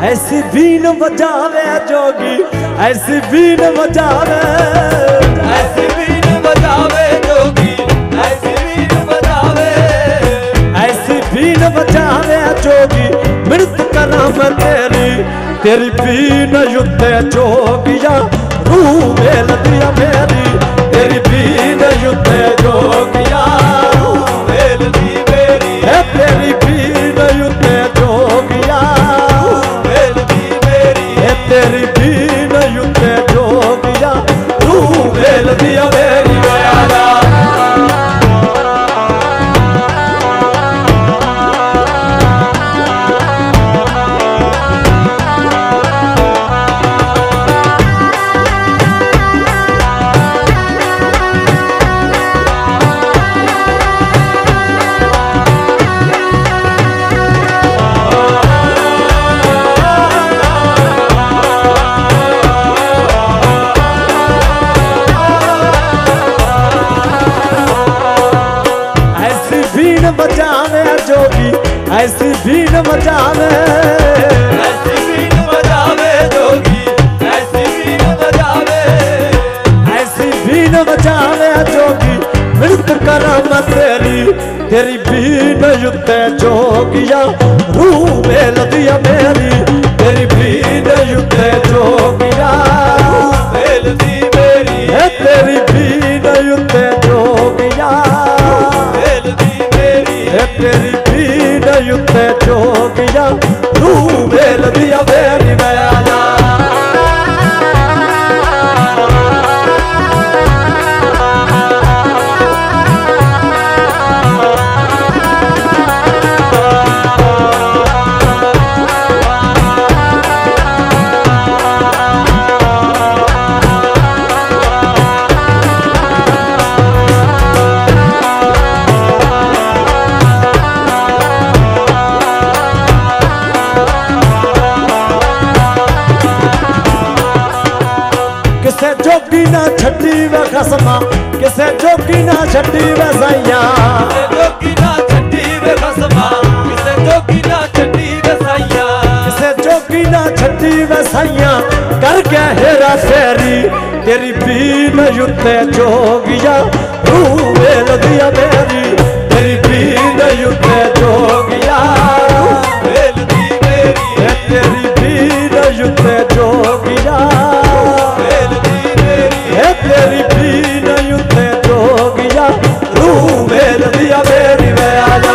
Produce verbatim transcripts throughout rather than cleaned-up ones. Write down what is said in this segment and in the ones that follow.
ऐसी बीन बजावे जोगी, ऐसी बीन बजावे, ऐसी बीन बजावे जोगी, ऐसी बीन बजावे, ऐसी बीन बजावे जोगी। मृत करा मैं तेरी, तेरी बीन युद्ध जोगिया, रूह मेल दिया मेरी, तेरी बीन युद्ध जोगिया, रूह मेल दी मेरी, है तेरी बीन युद्ध जोगिया, रूह मेल दी मेरी, है तेरी बीन युद्ध जोगिया, रूह मेल दिया मेरी बयाना। बजावे जोगी, ऐसी बीन बजावे, ऐसी बीन बजावे जोगी, ऐसी बीन बजावे, ऐसी बीन बजावे जोगी। मृत करा मैं तेरी, तेरी बीन युद्ध जोगिया, रूह मेल दिया मेरी, तेरी बीन युद्ध जोगिया, रूह मेल दी मेरी, है तेरी बीन युद्ध जोगिया, मेल दी मेरी, है तेरी बीन युद्ध जोगिया, रूह मेल दिया मेरी बयाना। किसे जोगी ना छड्डी वे खसमा, किसे जोगी ना छड्डी वे साइया, जोगी ना छड्डी वे खसमा, किसे जोगी ना छड्डी वे साइया, किसे जोगी ना छड्डी वे साइया। कर क्या हेरा फेरी, तेरी बीन युद्ध जोगिया, रूह मेल दिया मेरी, तेरी बीन युद्ध जोगिया, मेल दी मेरी, है तेरी बीन युद्ध जोगिया, है तेरी बीन युद्ध जोगिया, रूह मेल दिया मेरी बयाना।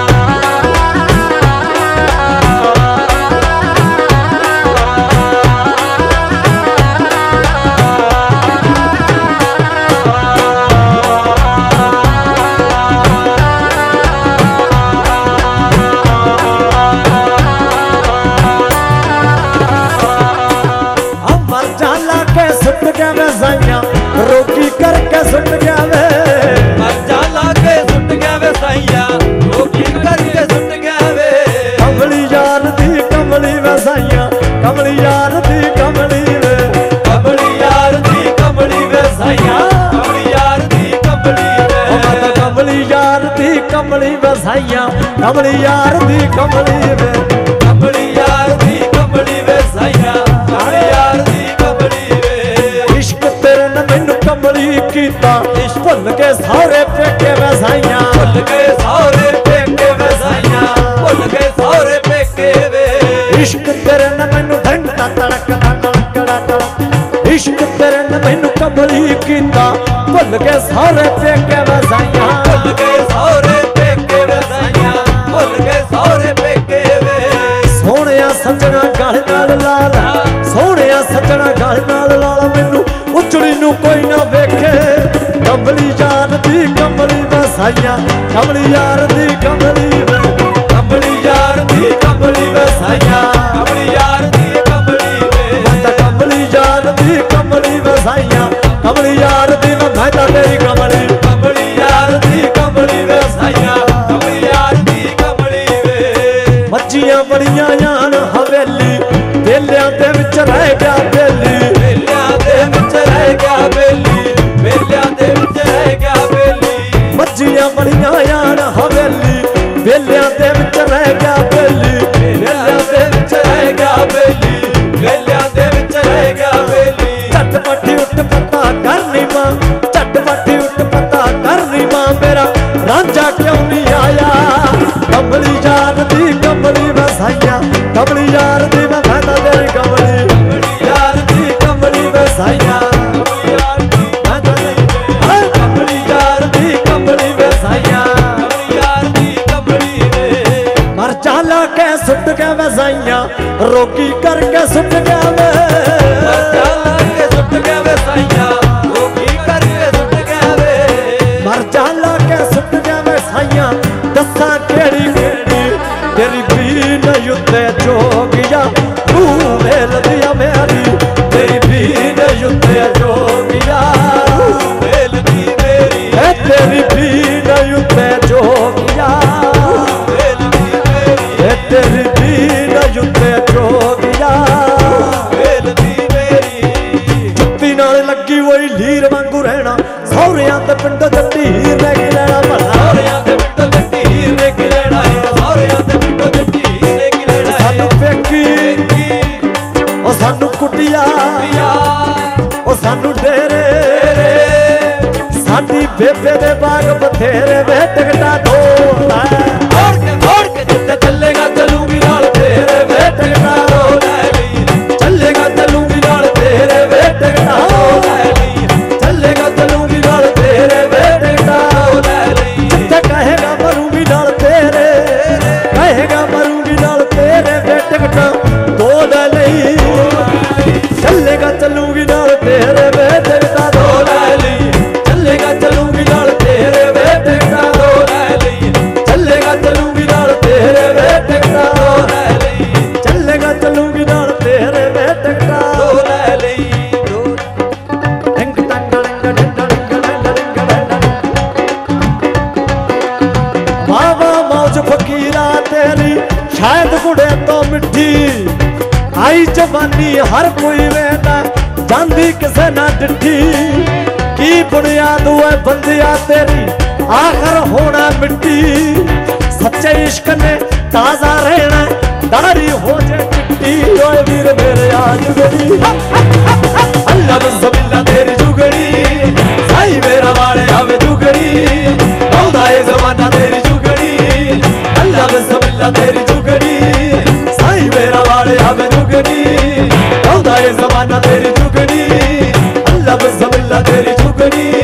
अमर जाला के सुट गया वे साइया, रोकी करके सुट गया वे, मर जाला के सुट गया वे साइया, रोकी करके सुट गया वे, कमली यार दी कमली वे साइया, कमली यार दी कमली वे, कमली यार दी कमली वे साइया, कमली यार दी कमली वे, ओ माता कमली यार दी कमली वे साइया, कमली यार दी कमली वे, कमली यार दी कमली वे साइया, कमली यार दी कमली वे, इश्क तेरे ने मैनू कमली कीता, भुल के सारे पेके वे साइया, भुल गए सारे पेके वे साइया, भुल गए सारे पेके वे, इश्क तेरे ने मैनू घंटा तड़कदा तड़कदा तड़क, इश्क तेरे ने मैनू कमली कीता, भुल के सारे पेके वे साइया, भुल गए सारे पेके वे साइया, भुल गए सारे पेके वे, सोहणिया सजना गल नाल लाल, सोहणिया सजना गल नाल लाल, मैनू उजड़ी नू कोई ना वेखे, कमली यार दी कमली वे साइया, कमली यार दी कमली वे, कमली यार दी कमली वे साइया, कमली यार दी कमली वे, माता कमली यार दी कमली वे साइया, कमली यार दी मैं तां तेरी कमली, कमली यार दी कमली वे साइया, कमली यार दी कमली वे, मच्छियां बड़ियां यान हवेली, बेलियां दे विच रह गया बेली, बेलियां दे विच रह गया बेली, बेलियां दे विच रह गया बेली, मच्छियां बड़ियां यान हवेली, बेलियां दे विच रह गया बेली, बेलियां दे विच ਕੰਬਲੀ ਯਾਰ ਦੀ ਮੈਂ ਫਾਇਦਾ ਤੇਰੀ ਕੰਬਲੀ ਕੰਬਲੀ ਯਾਰ ਦੀ ਕੰਬਲੀ ਵੇ ਸਾਈਆਂ ਕੰਬਲੀ ਯਾਰ ਦੀ ਮੈਂ ਤਾਂ ਨਹੀਂ ਹਾਏ ਕੰਬਲੀ ਯਾਰ ਦੀ ਕੰਬਲੀ ਵੇ ਸਾਈਆਂ ਕੰਬਲੀ ਯਾਰ ਦੀ ਕੰਬਲੀ ਵੇ ਮਰ ਚਾਲਾ ਕੇ ਸੁੱਟ ਕੇ ਵਸਾਈਆਂ ਰੋਗੀ ਕਰਕੇ ਸੁੱਟ ਗਿਆ ਵੇ ਚੱਲ ਕੇ ਸੁੱਟ ਗਿਆ ਵੇ ਸਾਈਆਂ ਰੋਗੀ ਕਰਕੇ ਸੁੱਟ ਗਿਆ ਵੇ ਮਰ ਚਾਲਾ ਕੇ ਸੁੱਟ ਗਿਆ ਵਸਾਈਆਂ ਦੱਸਾਂ ਕਿਹੜੀ ਕਿਹੜੀ ਤੇਰੀ ਪੀਨ ਉੱਤੇ ਜੋਗਿਆ ਤੂੰ ਵੇਲਦੀਆਂ ਮੇਰੀ ਤੇਰੀ ਪੀਨ ਉੱਤੇ ਜੋਗਿਆ ਵੇਲਦੀ ਮੇਰੀ ਐ ਤੇਰੀ ਪੀਨ ਉੱਤੇ ਜੋਗਿਆ ਵੇਲਦੀ ਮੇਰੀ ਐ ਤੇਰੀ ਪੀਨ ਉੱਤੇ ਜੋਗਿਆ ਵੇਲਦੀ ਮੇਰੀ ਜੁੱਤੀ ਨਾਲ ਲੱਗੀ ਹੋਈ ਲੀਰ ਵਾਂਗੂ ਰਹਿਣਾ ਸਹੁਰਿਆਂ ਤੇ ਪਿੰਡੋਂ ਜੱਟੀ ਹੀਰ ਲੈ ਕੇ ਲੈਣਾ ਭਲਾ ਸਹੁਰਿਆਂ ਦੇ ਪਿੰਡੋਂ ਜੱਟੀ ਹੀਰ ਨੇ ਕੀ ਲੈਣਾ ਏ ਸਹੁਰਿਆਂ ਦੇ ਪਿੰਡੋਂ ਜੱਟੀ ਹੀਰ ਨੇ ਕੀ ਲੈਣਾ ਏ ਸਾਨੂੰ ਵੇਖੀ ਕੀ ਉਹ ਸਾਨੂੰ ਕੁੱਟਿਆ ਯਾਰ ਉਹ ਸਾਨੂੰ ਡੇਰੇ ਸਾਡੀ ਬੇਬੇ ਦੇ ਬਾਗ ਬਥੇਰੇ ਵੇ ਟਿਕਟਾ ਢੋਲਦਾ ਫੋੜ ਕੇ ਫੋੜ ਕੇ ਜਿੱਥੇ ਚੱਲੇਗਾ ਚੱਲੂਗੀ ਨਾਲ ਤੇਰੇ ਵੇ ਟਿਕਟਾਂ ਹੋ ਲੈ ਲਈ ਚੱਲੇਗਾ ਚੱਲੂਗੀ ਨਾਲ ਤੇਰੇ ਵੇ ਟਿਕਟਾਂ ਹੋ ਲੈ ਲਈ ਚੱਲੇਗਾ ਚੱਲੂਗੀ ਨਾਲ ਤੇਰੇ ਵੇ ਟਿਕਟਾਂ ਹੋ ਲੈ ਲਈ ਤੇ ਕਹੇਗਾ ਮਰੂੰਗੀ ਨਾਲ ਤੇਰੇ ਕਹੇਗਾ ਮਰੂੰਗੀ ਨਾਲ ਤੇਰੇ ਵੇ ਟਿਕਟਾਂ ਢੋਲ ਲਈ ਚੱਲੇਗਾ ਚੱਲੂਗੀ ਨਾਲ ਤੇਰੇ ਵੇ ਟਿਕਟਾਂ ਹੋ ਢੋਲ ਲੈ ਲਈ ਚੱਲੇਗਾ ਚੱਲੂਗੀ ਨਾਲ ਤੇਰੇ ਵੇ ਟਿਕਟਾਂ ਹੋ ਲੈ ਲਈ ਚੱਲੇਗਾ ਚੱਲੂਗੀ ਨਾਲ ਤੇਰੇ ਵੇ ਟਿਕਟਾਂ ਹੋ ਲੈ ਲਈ ਚੱਲੇਗਾ ਚੱਲੂਗੀ ਨਾਲ ਤੇਰੇ ਵੇ ਟਿਕਟਾਂ ਹੋ ਲੈ ਲਈ ਦੋ ਟਿੰਗ ਟੰਗ ਡੰਗ ਡੰਗ ਡੰਗ ਡੰਗ ਡੰਗ ਵਾਹ ਵਾਹ ਮੌਜ ਫਕੀਰਾ ਤੇਰੀ ਸ਼ਾਇਦ ਗੁੜੇ ਤੋਂ ਮਿੱਠੀ ਆਈ ਜਵਾਨੀ ਹਰ ਕੋਈ ਵੇਂਦਾ ਜਾਂਦੀ ਕਿਸੇ ਨਾ ਡਿੱਠੀ ਕੀ ਬੁਨਿਆਦ ਓਏ ਬੰਦਿਆ ਤੇਰੀ ਆਖਰ ਹੋਣਾ ਮਿੱਟੀ ਸੱਚੇ ਇਸ਼ਕ ਨੇ ਤਾਜ਼ਾ ਰਹਿਣਾ ਦਾੜੀ ਹੋ ਜੇ ਚਿੱਟੀ ਓਏ ਵੀਰ ਮੇਰੇ ਆਜ ਮੇਰੀ ਅੱਲਾ ਬਸਮਿਲ੍ਲਾ ਤੇਰੀ ਜੁਗੜੀ ਸਾਈ ਮੇਰਾ ਵਾਲੇ ਆਵੇ ਜੁਗੜੀ ਆਉਂਦਾ ਏ ਜ਼ਮਾਨਾ ਤੇਰੀ ਜੁਗੜੀ ਅੱਲਾ ਬਸਮਿਲ੍ਲਾ ਤੇਰੀ ਜੁਗੜੀ ਸਾਈ ਮੇਰਾ ਵਾਲੇ ਆਵੇ ਜੁਗੜੀ ਆਉਂਦਾ ਏ ਜ਼ਮਾਨਾ ਤੇਰੀ ਜੁਗੜੀ ਅੱਲਾ ਬਸਮਿਲ੍ਲਾ ਤੇਰੀ ਜੁਗੜੀ